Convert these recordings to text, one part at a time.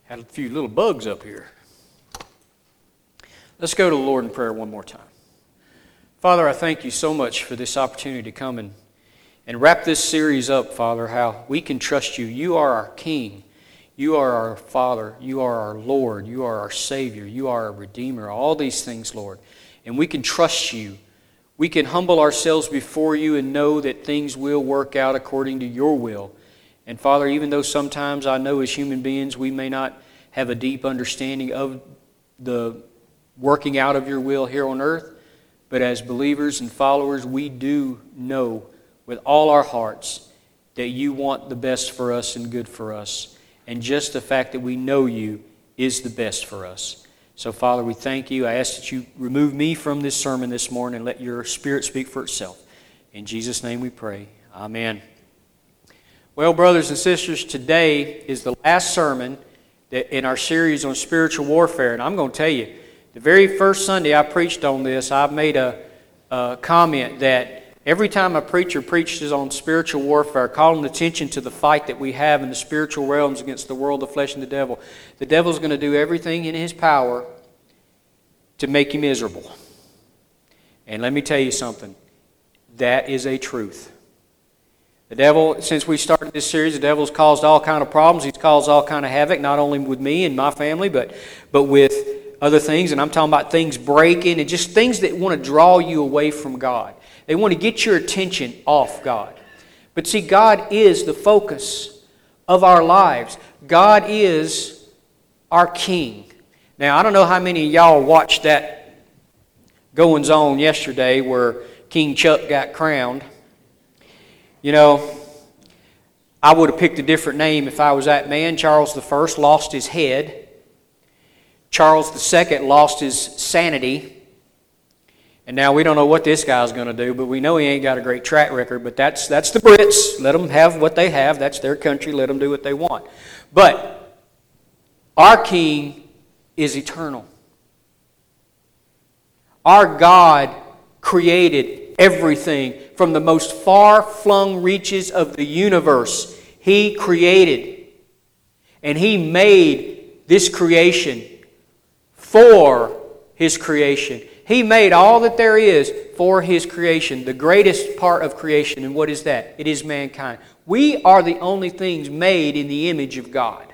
Had a few little bugs up here. Let's go to the Lord in prayer one more time. Father, I thank you so much for this opportunity to come and wrap this series up, Father, how we can trust you. You are our King. You are our Father. You are our Lord. You are our Savior. You are our Redeemer. All these things, Lord. And we can trust you. We can humble ourselves before you and know that things will work out according to your will. And Father, even though sometimes I know as human beings we may not have a deep understanding of the working out of your will here on earth, but as believers and followers, we do know with all our hearts that you want the best for us and good for us. And just the fact that we know you is the best for us. So, Father, we thank you. I ask that you remove me from this sermon this morning and let your Spirit speak for itself. In Jesus' name we pray. Amen. Well, brothers and sisters, today is the last sermon in our series on spiritual warfare. And I'm going to tell you, the very first Sunday I preached on this, I made a comment that every time a preacher preaches on spiritual warfare, calling attention to the fight that we have in the spiritual realms against the world, the flesh, and the devil's going to do everything in his power to make you miserable. And let me tell you something. That is a truth. The devil, since we started this series, the devil's caused all kind of problems. He's caused all kind of havoc, not only with me and my family, but with other things. And I'm talking about things breaking and just things that want to draw you away from God. They want to get your attention off God. But see, God is the focus of our lives. God is our King. Now, I don't know how many of y'all watched that goings-on yesterday where King Chuck got crowned. You know, I would have picked a different name if I was that man. Charles I lost his head. Charles II lost his sanity. And now we don't know what this guy's going to do, but we know he ain't got a great track record. But that's the Brits. Let them have what they have. That's their country. Let them do what they want. But our King is eternal. Our God created everything from the most far-flung reaches of the universe. He created. And He made this creation for His creation. He made all that there is for His creation, the greatest part of creation. And what is that? It is mankind. We are the only things made in the image of God.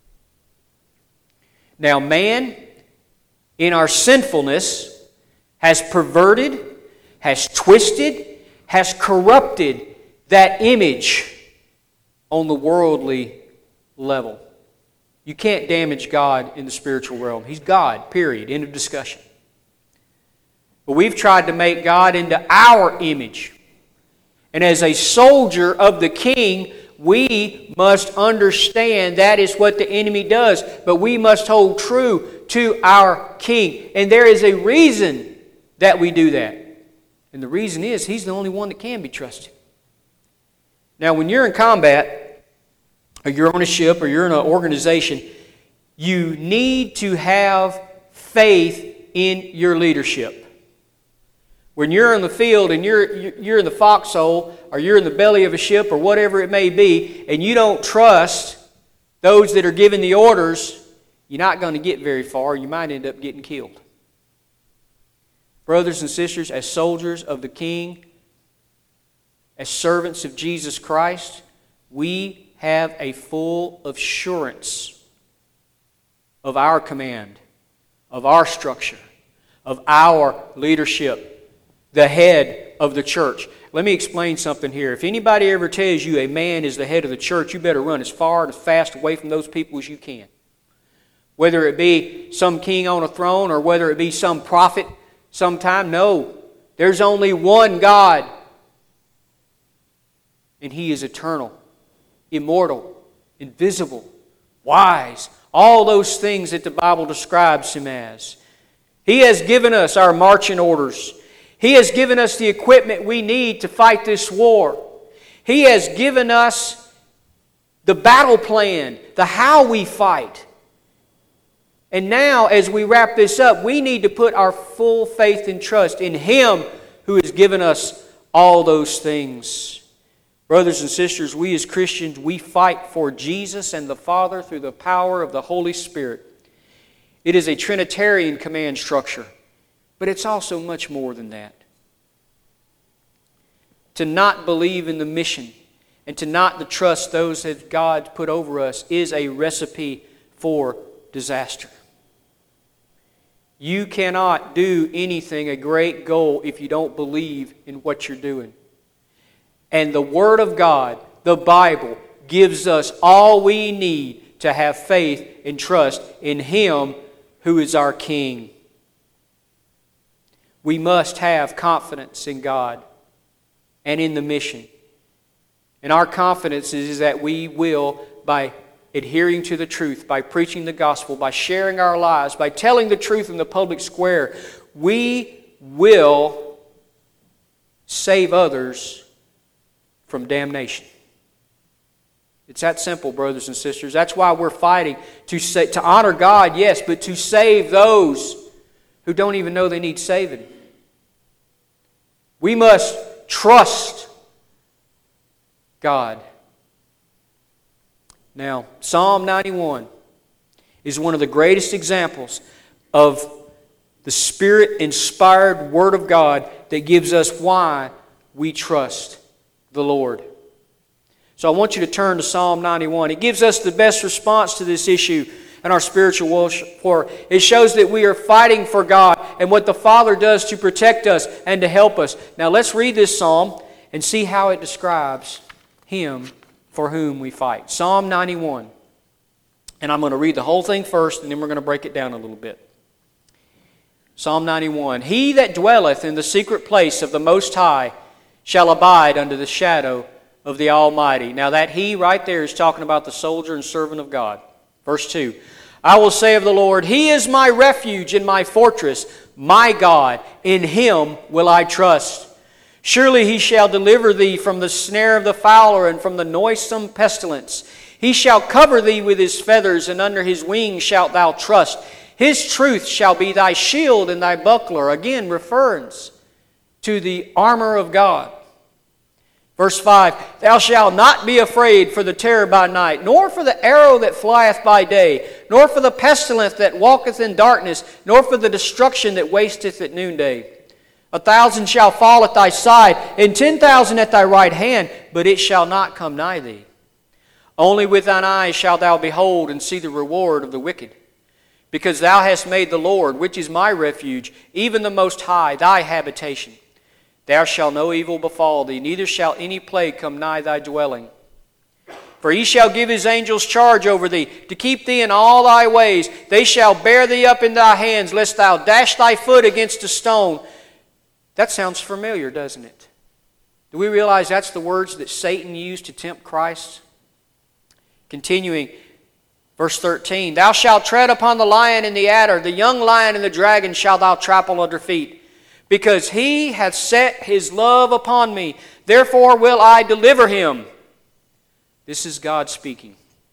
Now, man, in our sinfulness, has perverted, has twisted, has corrupted that image on the worldly level. You can't damage God in the spiritual realm. He's God, period. End of discussion. But we've tried to make God into our image. And as a soldier of the King, we must understand that is what the enemy does. But we must hold true to our King. And there is a reason that we do that. And the reason is He's the only one that can be trusted. Now, when you're in combat, or you're on a ship, or you're in an organization, you need to have faith in your leadership. When you're in the field and you're in the foxhole, or you're in the belly of a ship, or whatever it may be, and you don't trust those that are giving the orders, you're not going to get very far. You might end up getting killed. Brothers and sisters, as soldiers of the King, as servants of Jesus Christ, we have a full assurance of our command, of our structure, of our leadership, the head of the church. Let me explain something here. If anybody ever tells you a man is the head of the church, you better run as far and as fast away from those people as you can. Whether it be some king on a throne or whether it be some prophet sometime, no. There's only one God. And He is eternal, immortal, invisible, wise. All those things that the Bible describes Him as. He has given us our marching orders. He has given us the equipment we need to fight this war. He has given us the battle plan, the how we fight. And now, as we wrap this up, we need to put our full faith and trust in Him who has given us all those things. Brothers and sisters, we as Christians, we fight for Jesus and the Father through the power of the Holy Spirit. It is a Trinitarian command structure, but it's also much more than that. To not believe in the mission and to not trust those that God put over us is a recipe for disaster. You cannot do anything, a great goal, if you don't believe in what you're doing. And the Word of God, the Bible, gives us all we need to have faith and trust in Him who is our King. We must have confidence in God and in the mission. And our confidence is that we will, by adhering to the truth, by preaching the gospel, by sharing our lives, by telling the truth in the public square, we will save others from damnation. It's that simple, brothers and sisters. That's why we're fighting to honor God, yes, but to save those who don't even know they need saving. We must trust God. Now, Psalm 91 is one of the greatest examples of the Spirit-inspired Word of God that gives us why we trust the Lord. So I want you to turn to Psalm 91. It gives us the best response to this issue in our spiritual war. It shows that we are fighting for God and what the Father does to protect us and to help us. Now let's read this psalm and see how it describes Him for whom we fight. Psalm 91. And I'm going to read the whole thing first, and then we're going to break it down a little bit. Psalm 91. He that dwelleth in the secret place of the Most High shall abide under the shadow of the Almighty. Now that He right there is talking about the soldier and servant of God. Verse 2. I will say of the Lord, He is my refuge and my fortress, my God, in Him will I trust. Surely He shall deliver thee from the snare of the fowler and from the noisome pestilence. He shall cover thee with His feathers, and under His wings shalt thou trust. His truth shall be thy shield and thy buckler. Again, reference to the armor of God. Verse 5, Thou shalt not be afraid for the terror by night, nor for the arrow that flieth by day, nor for the pestilence that walketh in darkness, nor for the destruction that wasteth at noonday. 1,000 shall fall at thy side, and 10,000 at thy right hand, but it shall not come nigh thee. Only with thine eyes shalt thou behold and see the reward of the wicked. Because thou hast made the Lord, which is my refuge, even the Most High, thy habitation. There shall no evil befall thee, neither shall any plague come nigh thy dwelling. For He shall give His angels charge over thee, to keep thee in all thy ways. They shall bear thee up in thy hands, lest thou dash thy foot against a stone. That sounds familiar, doesn't it? Do we realize that's the words that Satan used to tempt Christ? Continuing, verse 13, Thou shalt tread upon the lion and the adder, the young lion and the dragon shalt thou trample under feet. Because He hath set His love upon me, therefore will I deliver him. This is God speaking.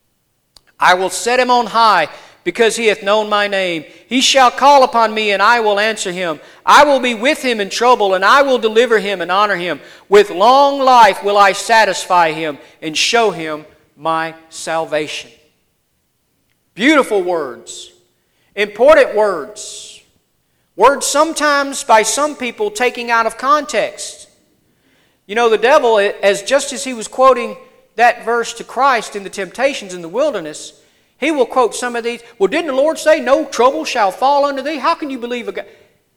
I will set him on high, because he hath known my name. He shall call upon me, and I will answer him. I will be with him in trouble, and I will deliver him and honor him. With long life will I satisfy him and show him my salvation. Beautiful words. Important words. Words sometimes by some people taking out of context. You know, the devil, just as he was quoting that verse to Christ in the temptations in the wilderness, he will quote some of these. Well, didn't the Lord say, no trouble shall fall unto thee? How can you believe a God?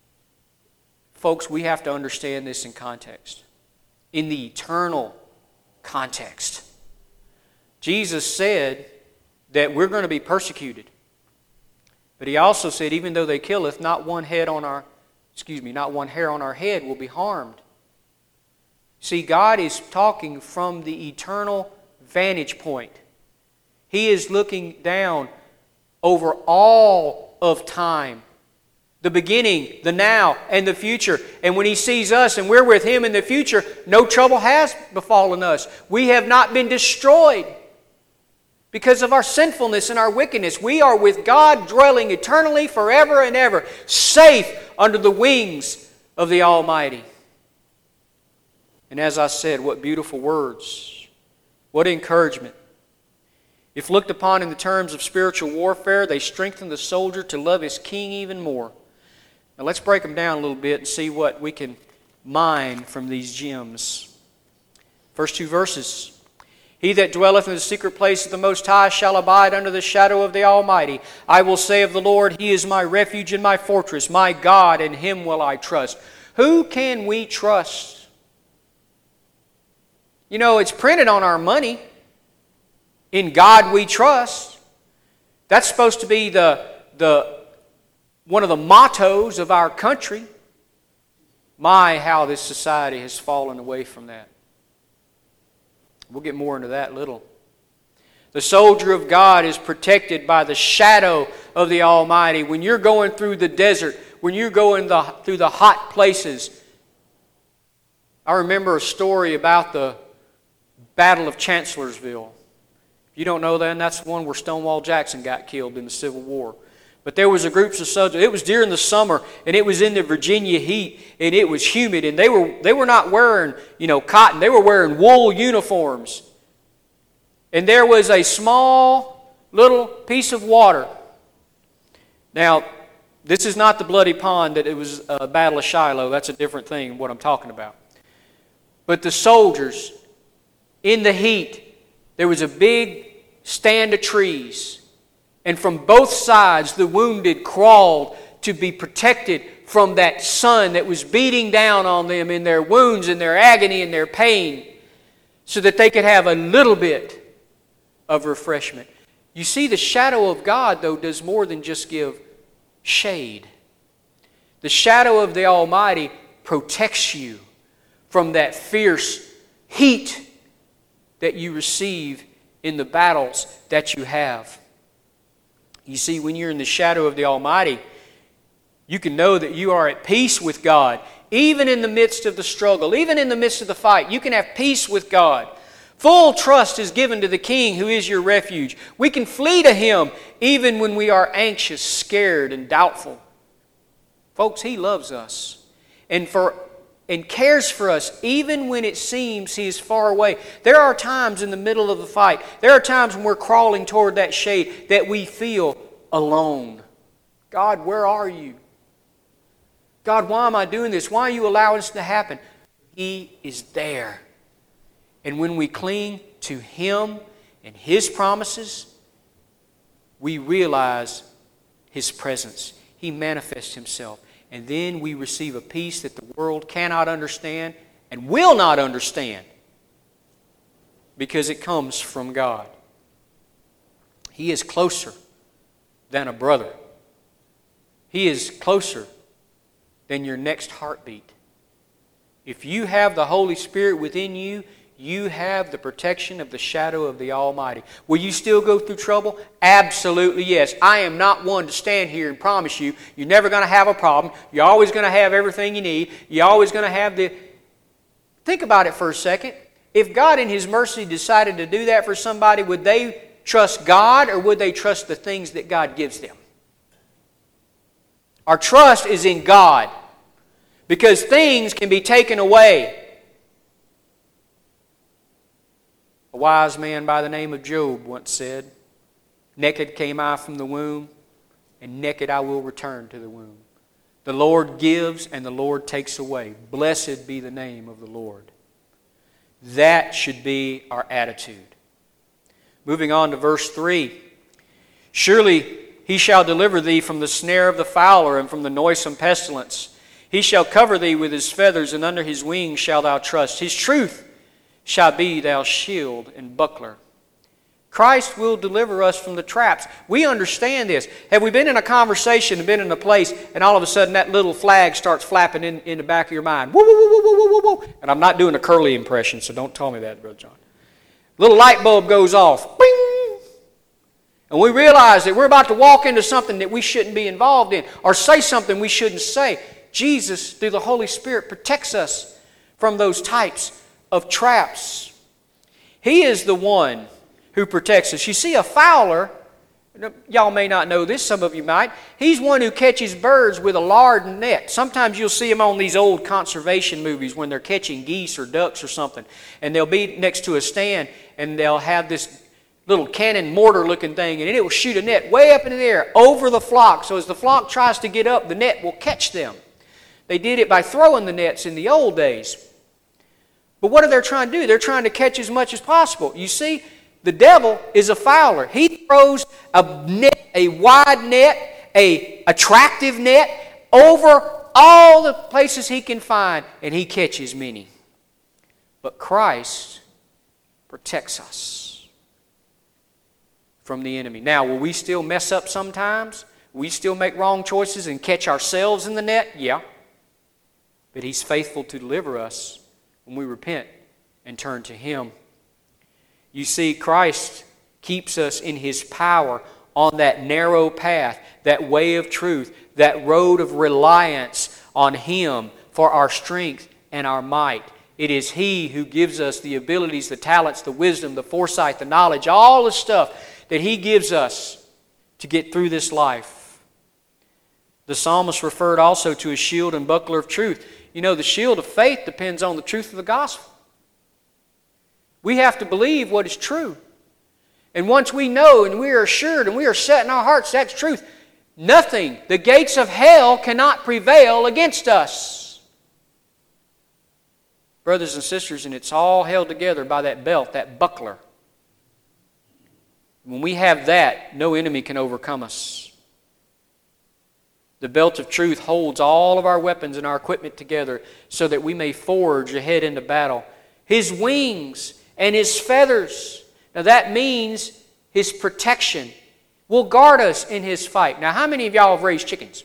Folks, we have to understand this in context. In the eternal context. Jesus said that we're going to be persecuted. But He also said, even though they killeth, not one hair on our head will be harmed. See, God is talking from the eternal vantage point. He is looking down over all of time. The beginning, the now, and the future. And when He sees us and we're with Him in the future, no trouble has befallen us. We have not been destroyed because of our sinfulness and our wickedness. We are with God, dwelling eternally forever and ever, safe under the wings of the Almighty. And as I said, what beautiful words. What encouragement. If looked upon in the terms of spiritual warfare, they strengthen the soldier to love his king even more. Now let's break them down a little bit and see what we can mine from these gems. First two verses. He that dwelleth in the secret place of the Most High shall abide under the shadow of the Almighty. I will say of the Lord, He is my refuge and my fortress, my God, in Him will I trust. Who can we trust? You know, it's printed on our money. In God we trust. That's supposed to be one of the mottos of our country. My, how this society has fallen away from that. We'll get more into that little. The soldier of God is protected by the shadow of the Almighty. When you're going through the desert, when you're going through the hot places. I remember a story about the Battle of Chancellorsville. If you don't know that, that's the one where Stonewall Jackson got killed in the Civil War. But there was a group of soldiers. It was during the summer, and it was in the Virginia heat, and it was humid, and they were not wearing, cotton. They were wearing wool uniforms. And there was a small little piece of water. Now, this is not the bloody pond that it was a Battle of Shiloh. That's a different thing, what I'm talking about. But the soldiers, in the heat, there was a big stand of trees. And from both sides, the wounded crawled to be protected from that sun that was beating down on them in their wounds, in their agony, and their pain, so that they could have a little bit of refreshment. You see, the shadow of God, though, does more than just give shade. The shadow of the Almighty protects you from that fierce heat that you receive in the battles that you have. You see, when you're in the shadow of the Almighty, you can know that you are at peace with God. Even in the midst of the struggle, even in the midst of the fight, you can have peace with God. Full trust is given to the King who is your refuge. We can flee to Him even when we are anxious, scared, and doubtful. Folks, He loves us and cares for us even when it seems He is far away. There are times in the middle of the fight, there are times when we're crawling toward that shade that we feel alone. God, where are you? God, why am I doing this? Why are you allowing this to happen? He is there. And when we cling to Him and His promises, we realize His presence. He manifests Himself. And then we receive a peace that the world cannot understand and will not understand because it comes from God. He is closer than a brother. He is closer than your next heartbeat. If you have the Holy Spirit within you, you have the protection of the shadow of the Almighty. Will you still go through trouble? Absolutely yes. I am not one to stand here and promise you you're never going to have a problem. You're always going to have everything you need. You're always going to have the... Think about it for a second. If God in His mercy decided to do that for somebody, would they trust God or would they trust the things that God gives them? Our trust is in God because things can be taken away. A wise man by the name of Job once said, "Naked came I from the womb, and naked I will return to the womb. The Lord gives, and the Lord takes away. Blessed be the name of the Lord." That should be our attitude. Moving on to verse 3. "Surely He shall deliver thee from the snare of the fowler and from the noisome pestilence. He shall cover thee with His feathers, and under His wings shalt thou trust. His truth shall be thy shield and buckler." Christ will deliver us from the traps. We understand this. Have we been in a conversation and been in a place and all of a sudden that little flag starts flapping in the back of your mind? Woo, woo, woo, woo, woo, woo, woo. And I'm not doing a Curly impression, so don't tell me that, Brother John. Little light bulb goes off. Bing! And we realize that we're about to walk into something that we shouldn't be involved in or say something we shouldn't say. Jesus, through the Holy Spirit, protects us from those types of traps. He is the one who protects us. You see, a fowler Y'all may not know this, some of you might. He's one who catches birds with a lard net. Sometimes you'll see him on these old conservation movies when they're catching geese or ducks or something. And they'll be next to a stand and they'll have this little cannon mortar looking thing, and it will shoot a net way up in the air over the flock. So as the flock tries to get up, the net will catch them. They did it by throwing the nets in the old days. But what are they trying to do? They're trying to catch as much as possible. You see, the devil is a fowler. He throws a net, a wide net, a attractive net over all the places he can find, and he catches many. But Christ protects us from the enemy. Now, will we still mess up sometimes? Will we still make wrong choices and catch ourselves in the net? Yeah. But He's faithful to deliver us when we repent and turn to Him. You see, Christ keeps us in His power on that narrow path, that way of truth, that road of reliance on Him for our strength and our might. It is He who gives us the abilities, the talents, the wisdom, the foresight, the knowledge, all the stuff that He gives us to get through this life. The psalmist referred also to a shield and buckler of truth. You know, the shield of faith depends on the truth of the gospel. We have to believe what is true. And once we know and we are assured and we are set in our hearts that's truth, nothing, the gates of hell cannot prevail against us. Brothers and sisters, and it's all held together by that belt, that buckler. When we have that, no enemy can overcome us. The belt of truth holds all of our weapons and our equipment together so that we may forge ahead into battle. His wings and His feathers, now that means His protection, will guard us in His fight. Now, how many of y'all have raised chickens?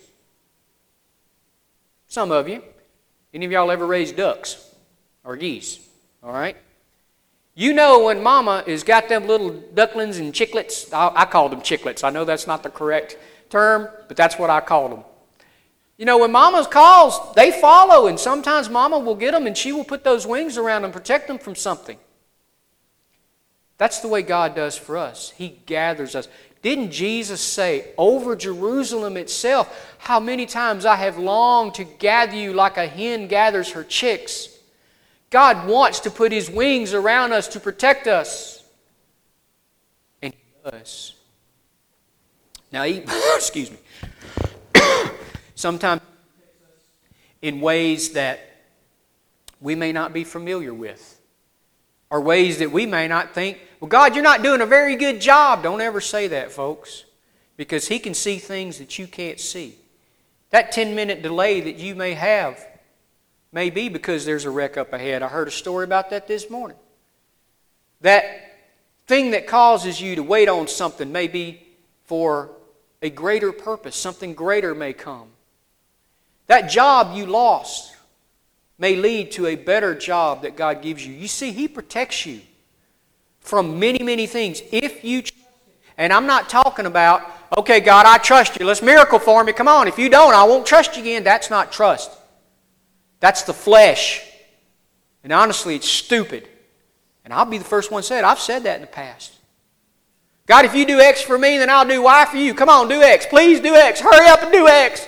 Some of you. Any of y'all ever raised ducks or geese? All right? You know when Mama has got them little ducklings and chicklets. I call them chicklets. I know that's not the correct term, but that's what I call them. You know, when Mama calls, they follow, and sometimes Mama will get them and she will put those wings around and protect them from something. That's the way God does for us. He gathers us. Didn't Jesus say over Jerusalem itself, how many times I have longed to gather you like a hen gathers her chicks? God wants to put His wings around us to protect us. And He does. Now, excuse me. Sometimes in ways that we may not be familiar with, or ways that we may not think, well, God, you're not doing a very good job. Don't ever say that, folks, because He can see things that you can't see. That 10-minute delay that you may have may be because there's a wreck up ahead. I heard a story about that this morning. That thing that causes you to wait on something may be for a greater purpose. Something greater may come. That job you lost may lead to a better job that God gives you. You see, He protects you from many, many things if you trust Him. And I'm not talking about, okay, God, I trust you. Let's miracle for me. Come on. If you don't, I won't trust you again. That's not trust. That's the flesh. And honestly, it's stupid. And I'll be the first one to say it. I've said that in the past. God, if you do X for me, then I'll do Y for you. Come on, do X. Please do X. Hurry up and do X.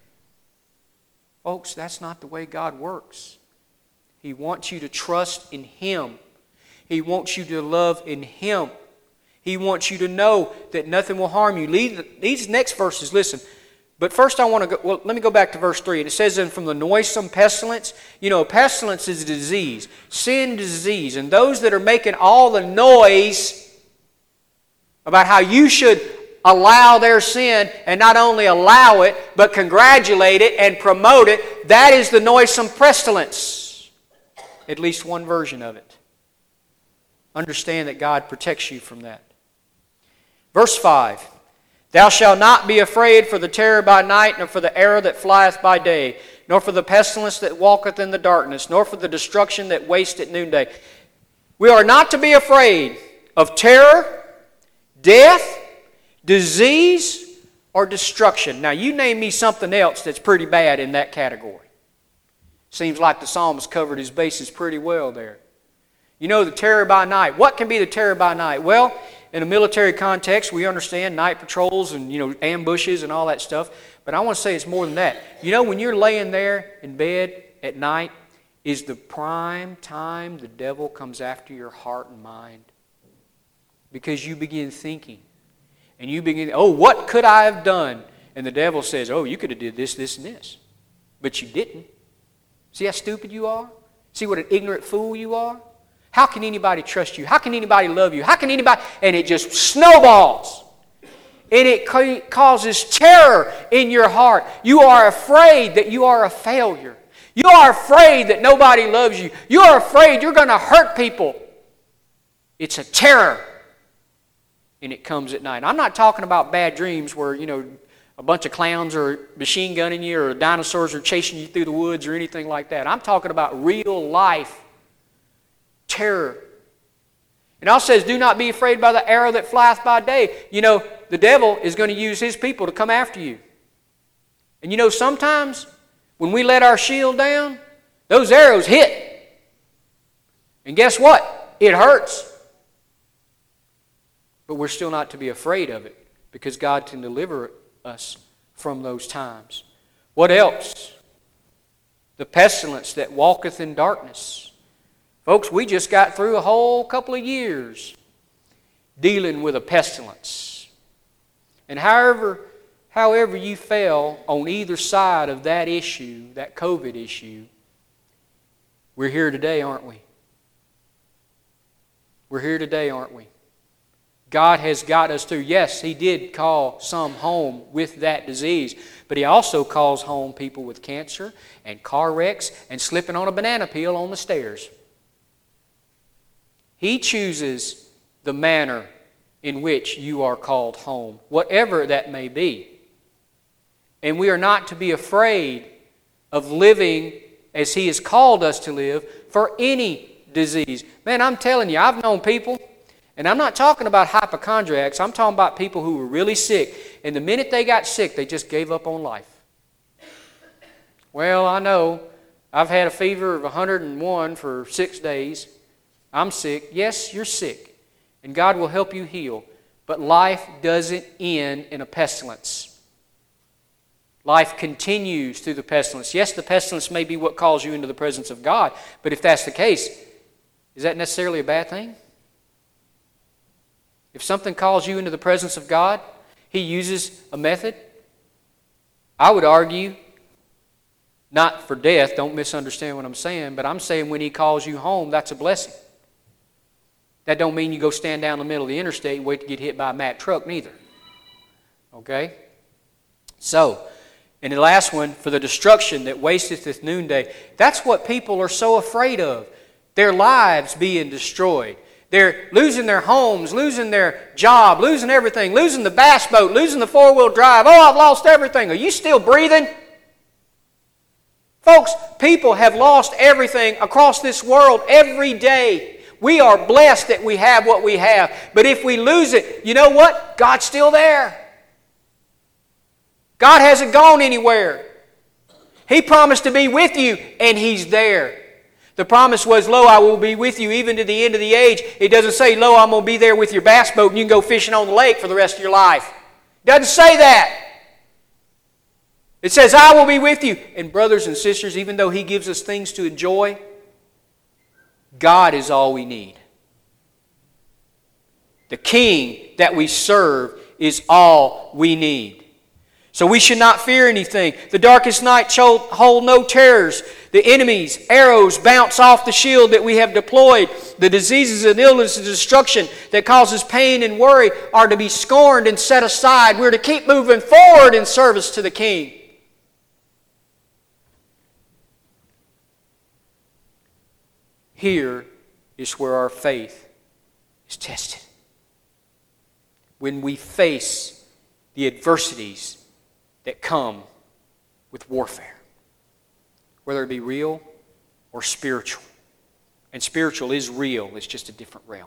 Folks, that's not the way God works. He wants you to trust in Him. He wants you to love in Him. He wants you to know that nothing will harm you. These next verses, listen. But first I want to go, well, let me go back to verse 3. And it says, then from the noisome pestilence, you know, pestilence is a disease. Sin is disease. And those that are making all the noise about how you should allow their sin, and not only allow it, but congratulate it and promote it, that is the noisome pestilence. At least one version of it. Understand that God protects you from that. Verse 5. Thou shalt not be afraid for the terror by night, nor for the arrow that flieth by day, nor for the pestilence that walketh in the darkness, nor for the destruction that wasteth at noonday. We are not to be afraid of terror, death, disease, or destruction. Now, you name me something else that's pretty bad in that category. Seems like the psalmist covered his bases pretty well there. You know, the terror by night. What can be the terror by night? Well, in a military context, we understand night patrols and, ambushes and all that stuff. But I want to say it's more than that. When you're laying there in bed at night, is the prime time the devil comes after your heart and mind. Because you begin thinking. And you begin, what could I have done? And the devil says, you could have did this, this, and this. But you didn't. See how stupid you are? See what an ignorant fool you are? How can anybody trust you? How can anybody love you? How can anybody... And it just snowballs. And it causes terror in your heart. You are afraid that you are a failure. You are afraid that nobody loves you. You are afraid you're going to hurt people. It's a terror. And it comes at night. I'm not talking about bad dreams where, a bunch of clowns are machine gunning you or dinosaurs are chasing you through the woods or anything like that. I'm talking about real life terror. And it also says, do not be afraid by the arrow that flieth by day. The devil is going to use his people to come after you. And sometimes when we let our shield down, those arrows hit. And guess what? It hurts. But we're still not to be afraid of it because God can deliver us from those times. What else? The pestilence that walketh in darkness. Folks, we just got through a whole couple of years dealing with a pestilence. And however you fell on either side of that issue, that COVID issue, we're here today, aren't we? We're here today, aren't we? God has got us through. Yes, He did call some home with that disease, but He also calls home people with cancer and car wrecks and slipping on a banana peel on the stairs. He chooses the manner in which you are called home, whatever that may be. And we are not to be afraid of living as He has called us to live for any disease. Man, I'm telling you, I've known people, and I'm not talking about hypochondriacs, I'm talking about people who were really sick, and the minute they got sick, they just gave up on life. Well, I know, I've had a fever of 101 for 6 days. I'm sick. Yes, you're sick, and God will help you heal, but life doesn't end in a pestilence. Life continues through the pestilence. Yes, the pestilence may be what calls you into the presence of God, but if that's the case, is that necessarily a bad thing? If something calls you into the presence of God, He uses a method. I would argue, not for death, don't misunderstand what I'm saying, but I'm saying when He calls you home, that's a blessing. That don't mean you go stand down in the middle of the interstate and wait to get hit by a Mack truck neither. Okay? So, and the last one, for the destruction that wasteth at noonday. That's what people are so afraid of. Their lives being destroyed. They're losing their homes, losing their job, losing everything, losing the bass boat, losing the four-wheel drive. Oh, I've lost everything. Are you still breathing? Folks, people have lost everything across this world every day. We are blessed that we have what we have. But if we lose it, you know what? God's still there. God hasn't gone anywhere. He promised to be with you, and He's there. The promise was, lo, I will be with you even to the end of the age. It doesn't say, lo, I'm going to be there with your bass boat and you can go fishing on the lake for the rest of your life. It doesn't say that. It says, I will be with you. And brothers and sisters, even though He gives us things to enjoy, God is all we need. The King that we serve is all we need. So we should not fear anything. The darkest night shall hold no terrors. The enemy's arrows bounce off the shield that we have deployed. The diseases and illness and destruction that causes pain and worry are to be scorned and set aside. We're to keep moving forward in service to the King. Here is where our faith is tested. When we face the adversities that come with warfare, whether it be real or spiritual. And spiritual is real, it's just a different realm.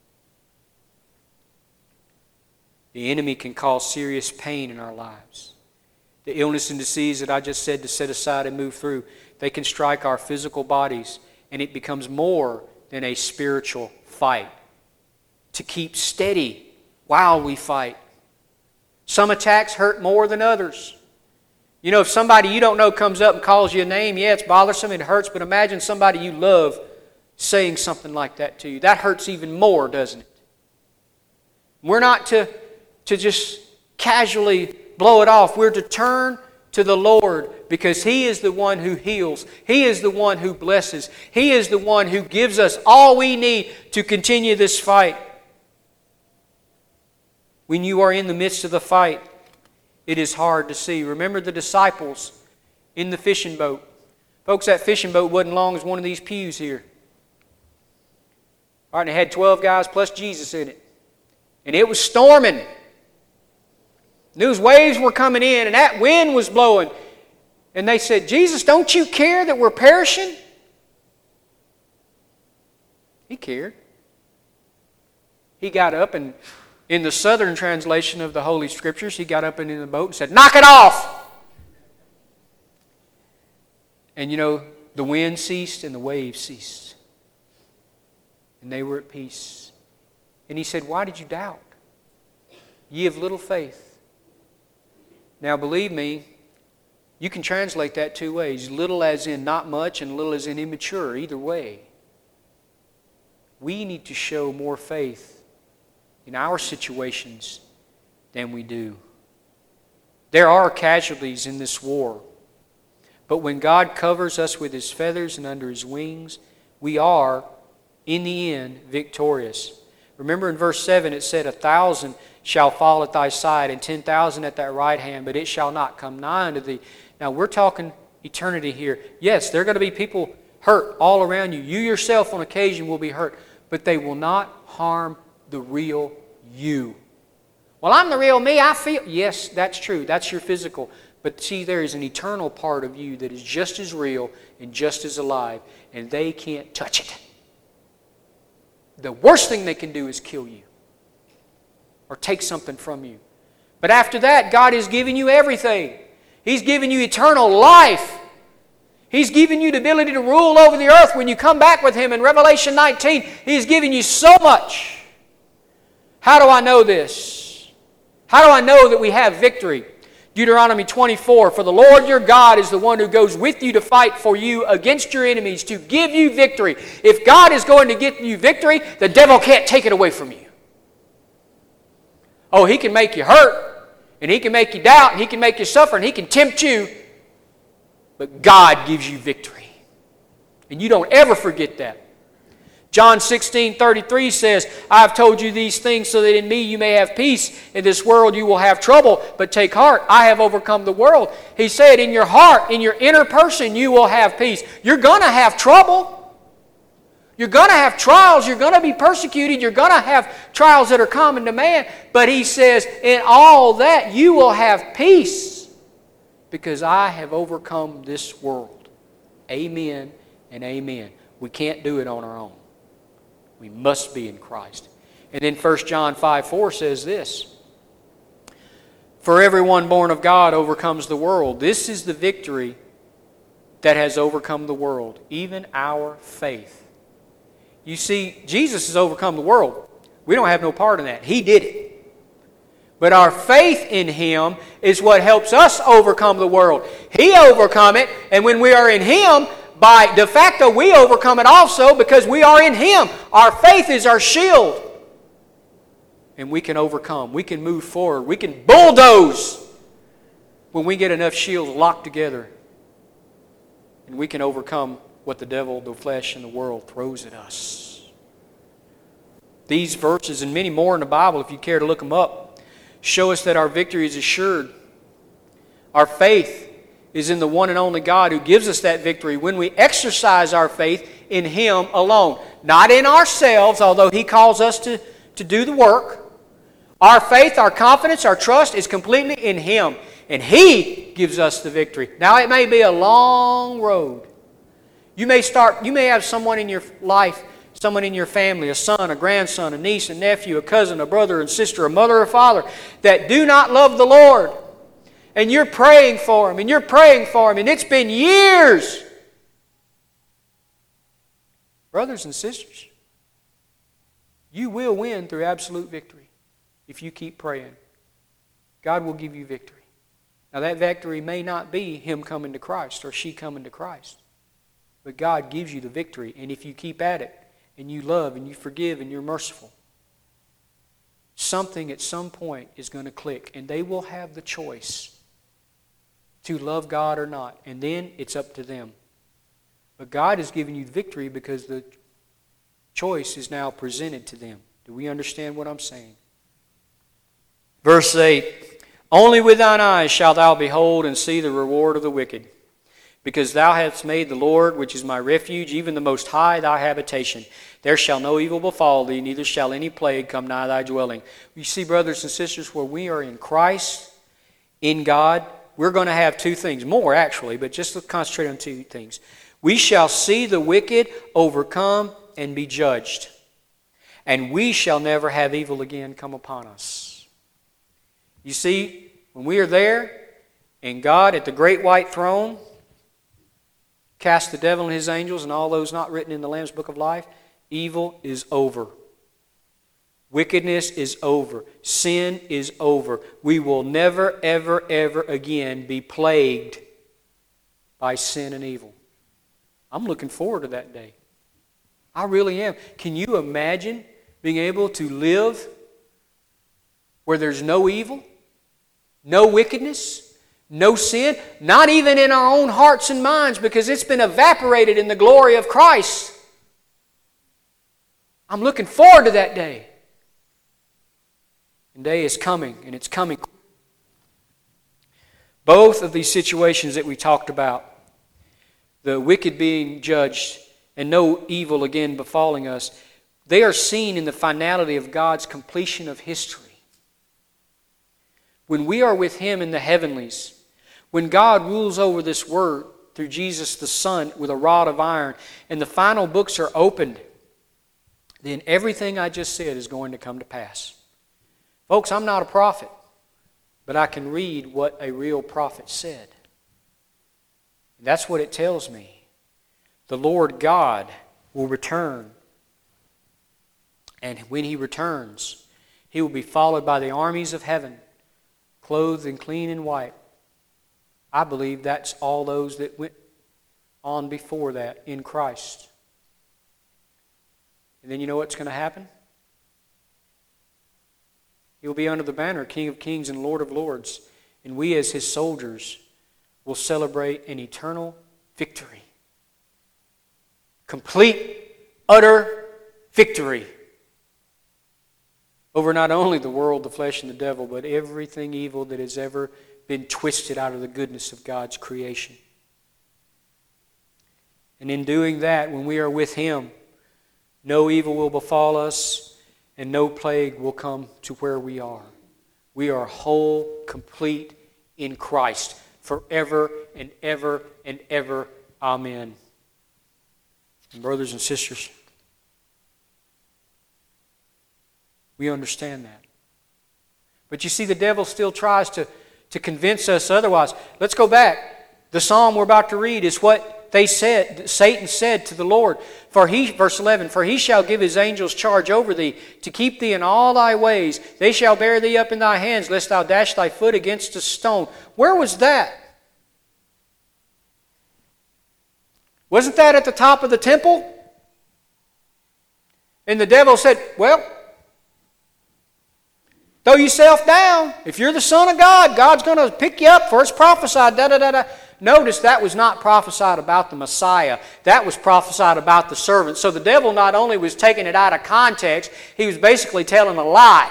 The enemy can cause serious pain in our lives. The illness and disease that I just said to set aside and move through, they can strike our physical bodies, and it becomes more than a spiritual fight. To keep steady while we fight. Some attacks hurt more than others. You know, if somebody you don't know comes up and calls you a name, yeah, it's bothersome, it hurts, but imagine somebody you love saying something like that to you. That hurts even more, doesn't it? We're not to just casually blow it off. We're to turn to the Lord because He is the one who heals. He is the one who blesses. He is the one who gives us all we need to continue this fight. When you are in the midst of the fight, it is hard to see. Remember the disciples in the fishing boat. Folks, that fishing boat wasn't long as one of these pews here. All right, and it had 12 guys plus Jesus in it. And it was storming. Those waves were coming in and that wind was blowing. And they said, Jesus, don't you care that we're perishing? He cared. He got up and in the Southern translation of the Holy Scriptures, he got up in the boat and said, knock it off! And you know, the wind ceased and the waves ceased. And they were at peace. And he said, why did you doubt? Ye of little faith. Now believe me, you can translate that two ways. Little as in not much and little as in immature. Either way. We need to show more faith in our situations than we do. There are casualties in this war. But when God covers us with His feathers and under His wings, we are, in the end, victorious. Remember in verse 7 it said, 1,000 shall fall at thy side and 10,000 at thy right hand, but it shall not come nigh unto thee. Now we're talking eternity here. Yes, there are going to be people hurt all around you. You yourself on occasion will be hurt, but they will not harm the real you. Well, I'm the real me, I feel. Yes, that's true. That's your physical. But see, there is an eternal part of you that is just as real and just as alive, and they can't touch it. The worst thing they can do is kill you or take something from you. But after that, God has given you everything. He's given you eternal life. He's given you the ability to rule over the earth when you come back with Him in Revelation 19. He's given you so much. How do I know this? How do I know that we have victory? Deuteronomy 24, for the Lord your God is the one who goes with you to fight for you against your enemies to give you victory. If God is going to give you victory, the devil can't take it away from you. Oh, he can make you hurt, and he can make you doubt, and he can make you suffer, and he can tempt you, but God gives you victory. And you don't ever forget that. John 16:33 says, I have told you these things so that in me you may have peace. In this world you will have trouble, but take heart, I have overcome the world. He said, in your heart, in your inner person, you will have peace. You're going to have trouble. You're going to have trials. You're going to be persecuted. You're going to have trials that are common to man. But He says, in all that you will have peace because I have overcome this world. Amen and amen. We can't do it on our own. We must be in Christ. And then 1 John 5:4 says this, for everyone born of God overcomes the world. This is the victory that has overcome the world, even our faith. You see, Jesus has overcome the world. We don't have no part in that. He did it. But our faith in Him is what helps us overcome the world. He overcome it, and when we are in Him, by de facto, we overcome it also because we are in Him. Our faith is our shield. And we can overcome. We can move forward. We can bulldoze when we get enough shields locked together. And we can overcome what the devil, the flesh, and the world throws at us. These verses and many more in the Bible, if you care to look them up, show us that our victory is assured. Our faith is in the one and only God who gives us that victory when we exercise our faith in Him alone. Not in ourselves, although He calls us to do the work. Our faith, our confidence, our trust is completely in Him. And He gives us the victory. Now it may be a long road. You may have someone in your life, someone in your family, a son, a grandson, a niece, a nephew, a cousin, a brother and sister, a mother or father, that do not love the Lord. And you're praying for him, and you're praying for him, and it's been years. Brothers and sisters, you will win through absolute victory. if you keep praying, God will give you victory. Now that victory may not be him coming to Christ or she coming to Christ. But God gives you the victory. And if you keep at it, and you love, and you forgive, and you're merciful, something at some point is going to click. And they will have the choice to love God or not. And then it's up to them. But God has given you victory because the choice is now presented to them. Do we understand what I'm saying? Verse 8, only with thine eyes shalt thou behold and see the reward of the wicked. Because thou hast made the Lord, which is my refuge, even the Most High, thy habitation. There shall no evil befall thee, neither shall any plague come nigh thy dwelling. You see, brothers and sisters, where we are in Christ, in God, we're going to have two things. More, actually, but just to concentrate on two things. We shall see the wicked overcome and be judged. And we shall never have evil again come upon us. You see, when we are there, and God at the great white throne cast the devil and his angels and all those not written in the Lamb's Book of Life, evil is over. Wickedness is over. Sin is over. We will never, ever, ever again be plagued by sin and evil. I'm looking forward to that day. I really am. Can you imagine being able to live where there's no evil, no wickedness, no sin, not even in our own hearts and minds, because it's been evaporated in the glory of Christ? I'm looking forward to that day. And day is coming, and it's coming. Both of these situations that we talked about, the wicked being judged and no evil again befalling us, they are seen in the finality of God's completion of history. When we are with Him in the heavenlies, when God rules over this world through Jesus the Son with a rod of iron, and the final books are opened, then everything I just said is going to come to pass. Folks, I'm not a prophet, but I can read what a real prophet said. And that's what it tells me. The Lord God will return. And when He returns, He will be followed by the armies of heaven, clothed and clean and white. I believe that's all those that went on before that in Christ. And then you know what's going to happen? He will be under the banner, King of Kings and Lord of Lords. And we as His soldiers will celebrate an eternal victory. Complete, utter victory over not only the world, the flesh, and the devil, but everything evil that has ever been twisted out of the goodness of God's creation. And in doing that, when we are with Him, no evil will befall us, and no plague will come to where we are. We are whole, complete in Christ, forever and ever and ever. Amen. And brothers and sisters, we understand that. But you see, the devil still tries to convince us otherwise. Let's go back. The psalm we're about to read is what they said, Satan said to the Lord. Verse 11, for He shall give His angels charge over thee, to keep thee in all thy ways. They shall bear thee up in thy hands, lest thou dash thy foot against a stone. Where was that? Wasn't that at the top of the temple? And the devil said, well, throw yourself down. If you're the Son of God, God's going to pick you up, for it's prophesied. Notice that was not prophesied about the Messiah. That was prophesied about the servant. So the devil not only was taking it out of context, he was basically telling a lie.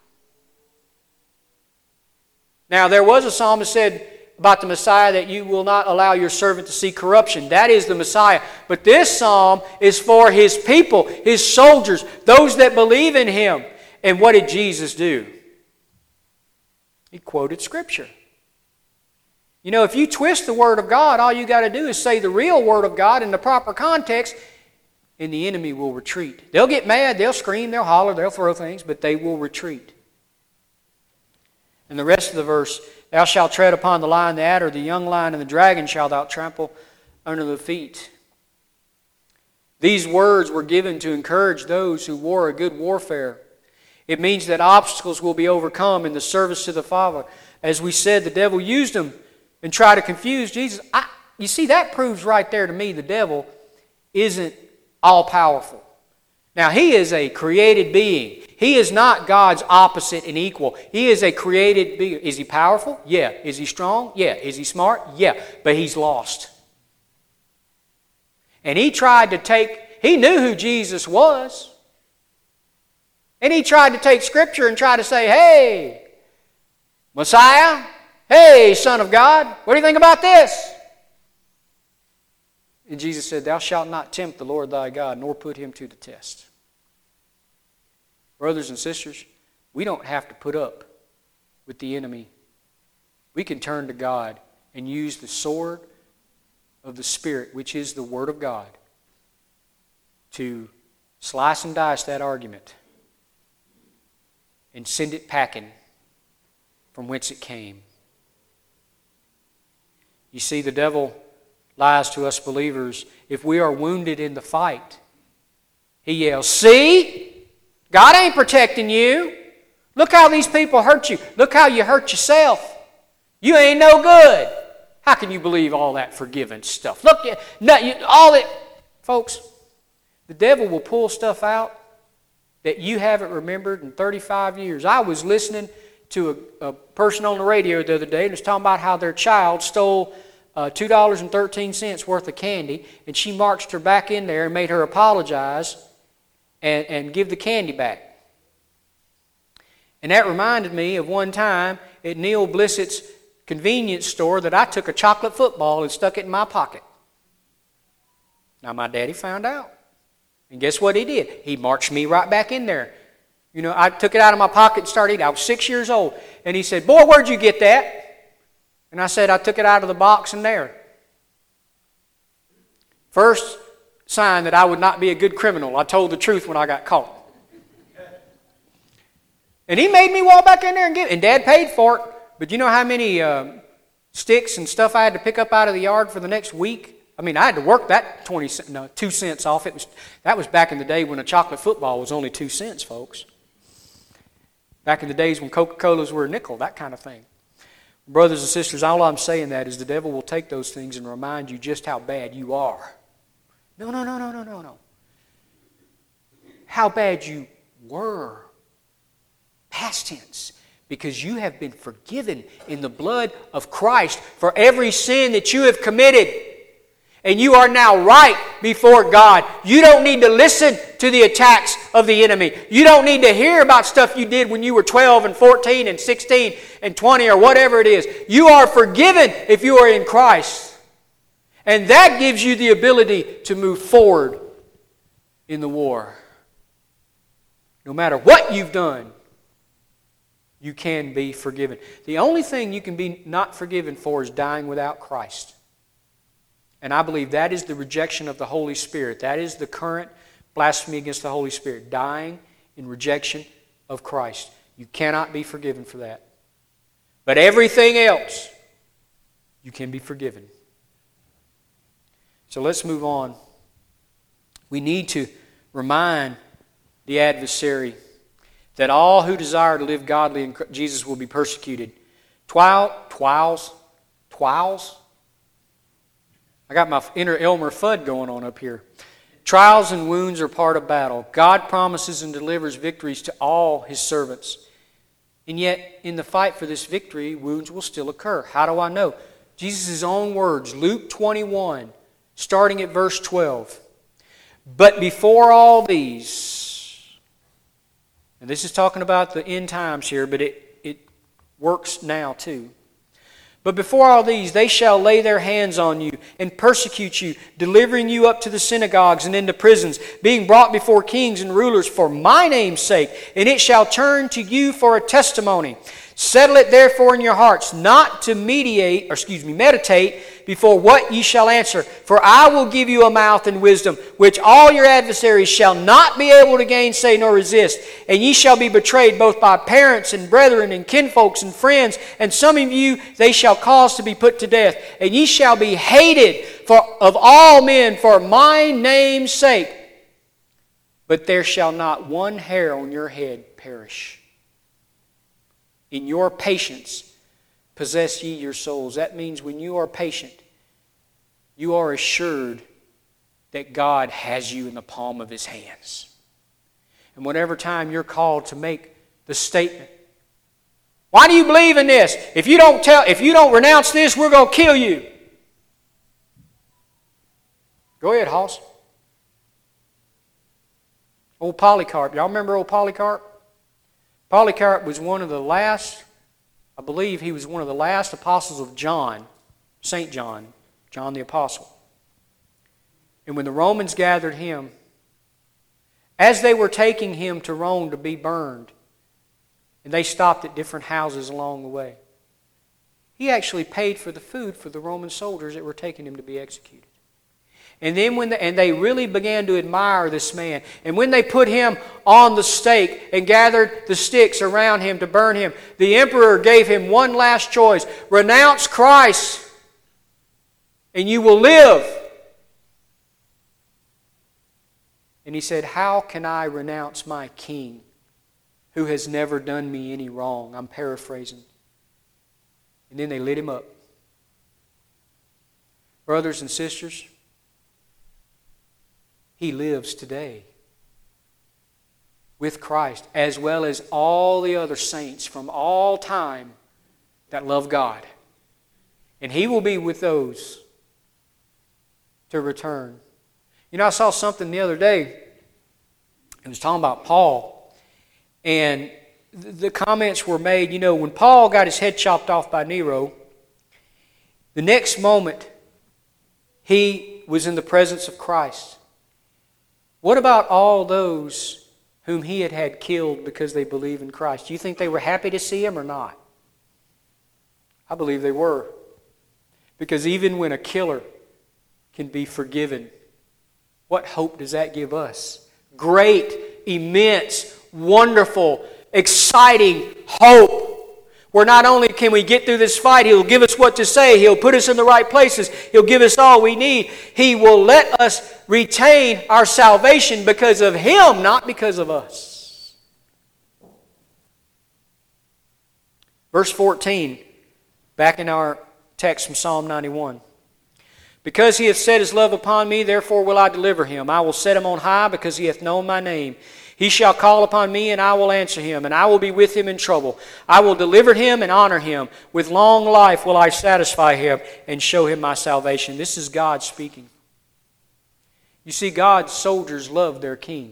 Now, there was a psalm that said about the Messiah that you will not allow your servant to see corruption. That is the Messiah. But this psalm is for His people, His soldiers, those that believe in Him. And what did Jesus do? He quoted Scripture. You know, if you twist the Word of God, all you got to do is say the real Word of God in the proper context, and the enemy will retreat. They'll get mad, they'll scream, they'll holler, they'll throw things, but they will retreat. And the rest of the verse, thou shalt tread upon the lion, the adder, the young lion, and the dragon shalt thou trample under the feet. These words were given to encourage those who wore a good warfare. It means that obstacles will be overcome in the service to the Father. As we said, the devil used them and tried to confuse Jesus. You see, that proves right there to me the devil isn't all-powerful. Now, he is a created being. He is not God's opposite and equal. He is a created being. Is he powerful? Yeah. Is he strong? Yeah. Is he smart? Yeah. But he's lost. And he knew who Jesus was. And he tried to take Scripture and try to say, hey, Messiah, hey, Son of God, what do you think about this? And Jesus said, thou shalt not tempt the Lord thy God, nor put him to the test. Brothers and sisters, we don't have to put up with the enemy. We can turn to God and use the sword of the Spirit, which is the Word of God, to slice and dice that argument and send it packing from whence it came. You see, the devil lies to us believers. If we are wounded in the fight, he yells, see? God ain't protecting you. Look how these people hurt you. Look how you hurt yourself. You ain't no good. How can you believe all that forgiven stuff? Look, folks, the devil will pull stuff out that you haven't remembered in 35 years. I was listening to a person on the radio the other day and was talking about how their child stole $2.13 worth of candy, and she marched her back in there and made her apologize and give the candy back. And that reminded me of one time at Neil Blissett's convenience store that I took a chocolate football and stuck it in my pocket. Now my daddy found out. And guess what he did? He marched me right back in there. You know, I took it out of my pocket and started eating. I was 6 years old. And he said, boy, where'd you get that? And I said, I took it out of the box in there. First sign that I would not be a good criminal. I told the truth when I got caught. And he made me walk back in there and get it. And Dad paid for it. But you know how many sticks and stuff I had to pick up out of the yard for the next week? I mean, I had to work that 2 cents off. That was back in the day when a chocolate football was only 2 cents, folks. Back in the days when Coca-Colas were a nickel, that kind of thing. Brothers and sisters, all I'm saying that is the devil will take those things and remind you just how bad you are. No. How bad you were. Past tense. Because you have been forgiven in the blood of Christ for every sin that you have committed. And you are now right before God. You don't need to listen to the attacks of the enemy. You don't need to hear about stuff you did when you were 12 and 14 and 16 and 20 or whatever it is. You are forgiven if you are in Christ. And that gives you the ability to move forward in the war. No matter what you've done, you can be forgiven. The only thing you can be not forgiven for is dying without Christ. And I believe that is the rejection of the Holy Spirit. That is the current blasphemy against the Holy Spirit. Dying in rejection of Christ. You cannot be forgiven for that. But everything else, you can be forgiven. So let's move on. We need to remind the adversary that all who desire to live godly in Jesus will be persecuted. Trials. I got my inner Elmer Fudd going on up here. Trials and wounds are part of battle. God promises and delivers victories to all His servants. And yet, in the fight for this victory, wounds will still occur. How do I know? Jesus' own words, Luke 21, starting at verse 12. But before all these, and this is talking about the end times here, but it works now too. But before all these, they shall lay their hands on you and persecute you, delivering you up to the synagogues and into prisons, being brought before kings and rulers for my name's sake. And it shall turn to you for a testimony. Settle it therefore in your hearts, not to meditate before what ye shall answer. For I will give you a mouth and wisdom, which all your adversaries shall not be able to gainsay nor resist. And ye shall be betrayed both by parents and brethren and kinfolks and friends. And some of you they shall cause to be put to death. And ye shall be hated of all men for my name's sake. But there shall not one hair on your head perish. In your patience, possess ye your souls. That means when you are patient, you are assured that God has you in the palm of His hands. And whatever time you're called to make the statement, why do you believe in this? If you don't renounce this, we're going to kill you. Go ahead, Hoss. Old Polycarp. Y'all remember old Polycarp? Polycarp was one of the last, I believe he was one of the last apostles of John, St. John, John the Apostle. And when the Romans gathered him, as they were taking him to Rome to be burned, and they stopped at different houses along the way, he actually paid for the food for the Roman soldiers that were taking him to be executed. And then they really began to admire this man. And when they put him on the stake and gathered the sticks around him to burn him, the emperor gave him one last choice: renounce Christ and you will live. And he said, how can I renounce my king who has never done me any wrong? I'm paraphrasing. And then they lit him up. Brothers and sisters, he lives today with Christ, as well as all the other saints from all time that love God. And he will be with those to return. You know, I saw something the other day. It was talking about Paul. And the comments were made, you know, when Paul got his head chopped off by Nero, the next moment he was in the presence of Christ. What about all those whom he had killed because they believe in Christ? Do you think they were happy to see him or not? I believe they were. Because even when a killer can be forgiven, what hope does that give us? Great, immense, wonderful, exciting hope. Where not only can we get through this fight, He'll give us what to say, He'll put us in the right places, He'll give us all we need. He will let us retain our salvation because of Him, not because of us. Verse 14, back in our text from Psalm 91. Because He hath set His love upon me, therefore will I deliver him. I will set him on high because he hath known my name. He shall call upon me, and I will answer him, and I will be with him in trouble. I will deliver him and honor him. With long life will I satisfy him and show him my salvation. This is God speaking. You see, God's soldiers love their king.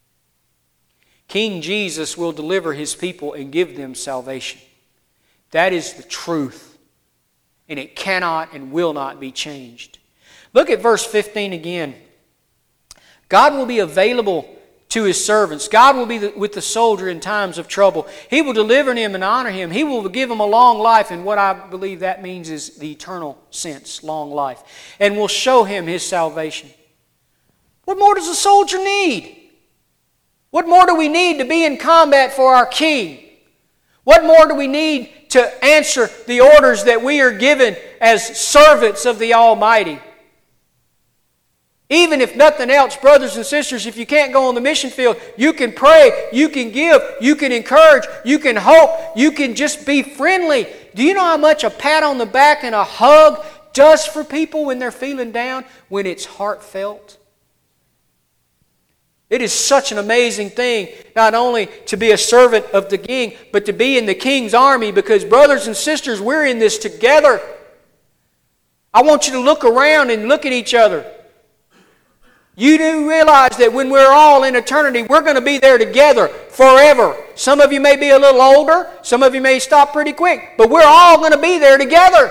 King Jesus will deliver His people and give them salvation. That is the truth. And it cannot and will not be changed. Look at verse 15 again. God will be available to His servants. God will be with the soldier in times of trouble. He will deliver him and honor him. He will give him a long life, and what I believe that means is the eternal sense, long life, and will show him His salvation. What more does a soldier need? What more do we need to be in combat for our King? What more do we need to answer the orders that we are given as servants of the Almighty? Even if nothing else, brothers and sisters, if you can't go on the mission field, you can pray, you can give, you can encourage, you can hope, you can just be friendly. Do you know how much a pat on the back and a hug does for people when they're feeling down, when it's heartfelt? It is such an amazing thing, not only to be a servant of the King, but to be in the King's army, because brothers and sisters, we're in this together. I want you to look around and look at each other. You do realize that when we're all in eternity, we're going to be there together forever. Some of you may be a little older. Some of you may stop pretty quick. But we're all going to be there together.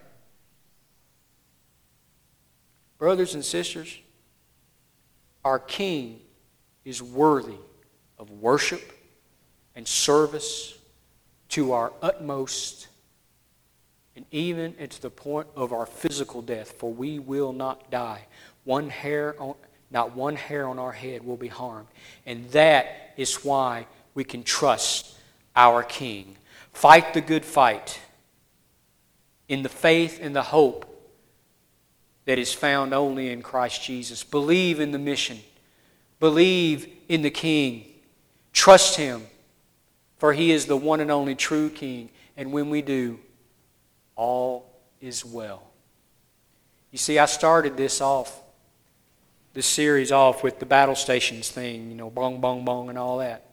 Brothers and sisters, our King is worthy of worship and service to our utmost, and even to the point of our physical death, for we will not die. Not one hair on our head will be harmed. And that is why we can trust our King. Fight the good fight in the faith and the hope that is found only in Christ Jesus. Believe in the mission. Believe in the King. Trust Him For He is the one and only true King. And when we do, all is well. You see, I started this series off with the battle stations thing, bong, bong, bong, and all that.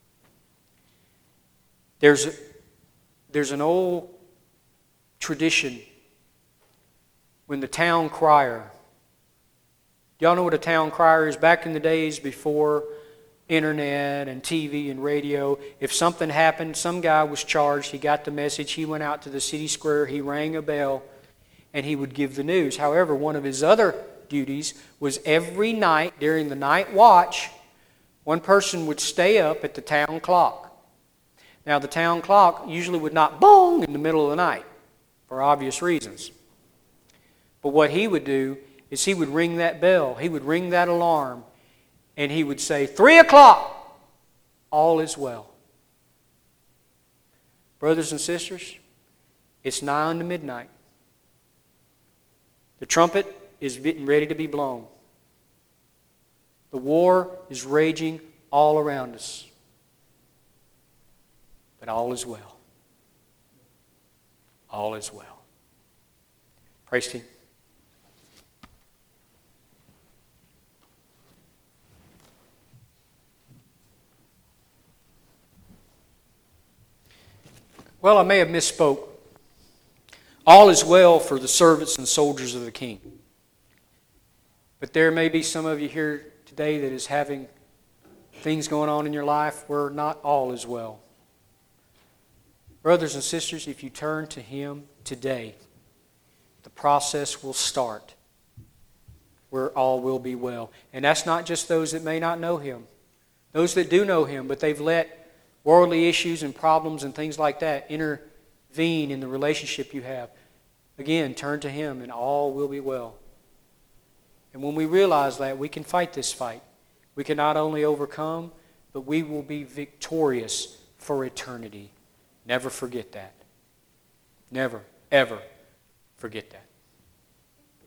There's an old tradition when the town crier, y'all know what a town crier is? Back in the days before internet and TV and radio, if something happened, some guy was charged, he got the message, he went out to the city square, he rang a bell, and he would give the news. However, one of his other duties was every night during the night watch, one person would stay up at the town clock. Now, the town clock usually would not bong in the middle of the night for obvious reasons. But what he would do is he would ring that bell, he would ring that alarm, and he would say, 3 o'clock, all is well. Brothers and sisters, it's nigh unto midnight. The trumpet is getting ready to be blown. The war is raging all around us. But all is well. All is well. Praise Him. Well, I may have misspoke. All is well for the servants and soldiers of the King. But there may be some of you here today that is having things going on in your life where not all is well. Brothers and sisters, if you turn to Him today, the process will start where all will be well. And that's not just those that may not know Him. Those that do know Him, but they've let worldly issues and problems and things like that intervene in the relationship you have. Again, turn to Him and all will be well. And when we realize that, we can fight this fight. We can not only overcome, but we will be victorious for eternity. Never forget that. Never, ever forget that.